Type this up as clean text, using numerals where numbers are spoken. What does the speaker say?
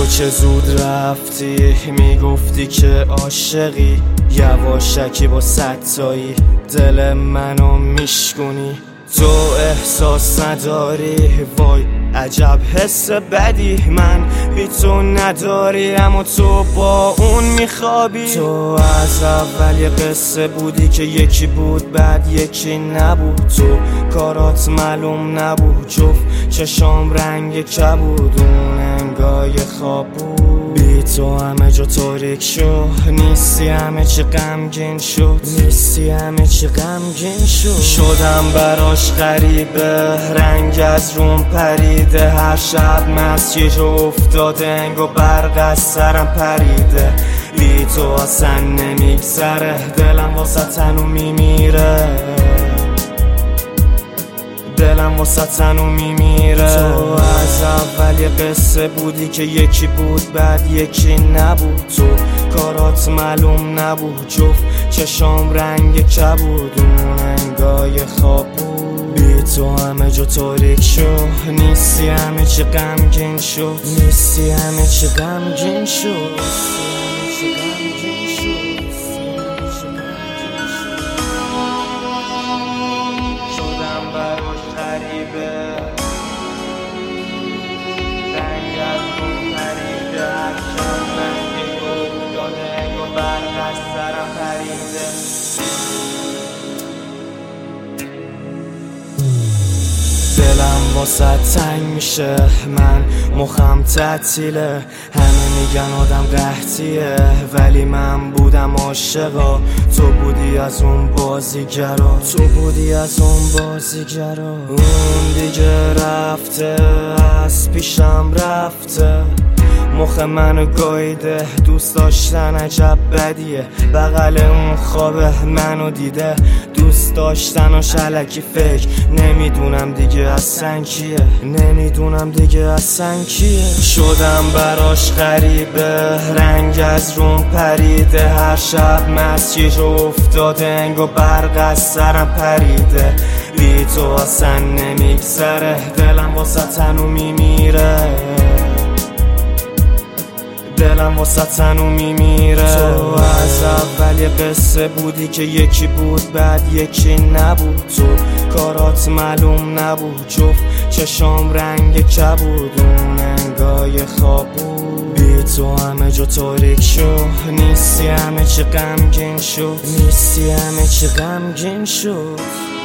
تو چه زود رفتی، میگفتی که عاشقی، یواشکی با ستایی دل منو میشکنی. تو احساس نداری، وای عجب حس بدی من بی تو نداری، اما تو با اون میخوابی. تو از اول یه قصه بودی که یکی بود بعد یکی نبود، تو کارات معلوم نبود، جفت چشام رنگ کبود، اون انگای خواب بود. بی تو همه جا تاریک شد، نیستی همه چی غمگین شد، نیستی همه چی غمگین شد. شدم براش غریبه، رنگ از روم پریده، هر شب مسیر افتاده، انگو برق از سرم پریده. بی تو اصلا نمیگذره، دلم واسه تنو میمیره، دلم واسه تنو میمیره. تو از اول یه قصه بودی که یکی بود بعد یکی نبود، تو کارات معلوم نبود، جفت چشام رنگ کبود، اون انگای خواب بود. بی تو همه جا تاریک شد، نیستی همه چی غمگین شد، نیستی همه چی غمگین شد. شدم براش غریبه، رنگ از اون پریده، هر شب مستی افتاده، انگو برق از سرم پریده. دلم واسه تنگ میشه، من مخم تعطیله، همه میگن آدم قحطیه، ولی من بودم عاشقا، تو بودی از اون بازیگرا، تو بودی از اون بازیگرا. اون دیگه رفته، از پیشم رفته، مخ منو گاییده، دوست داشتن عجب بدیه، بغل اون خوابه منو دیده، دوست داشتن و شلکی فکر، نمیدونم دیگه اصلا کیه، نمیدونم دیگه اصلا کیه. شدم براش غریبه، رنگ از روم پریده، هر شب مسیر افتاده، انگو برق از سرم پریده. بی تو اصلا نمیگذره، دلم واسه تنو میمیره، دلم واسه تنو میمیره. تو از اول یه قصه بودی که یکی بود بعد یکی نبود، تو کارات معلوم نبود، جفت چشام رنگ کبود، اون انگای خواب بود. بی تو همه جا تاریک شد، نیستی همه چی غمگین شد، نیستی همه چی غمگین شد.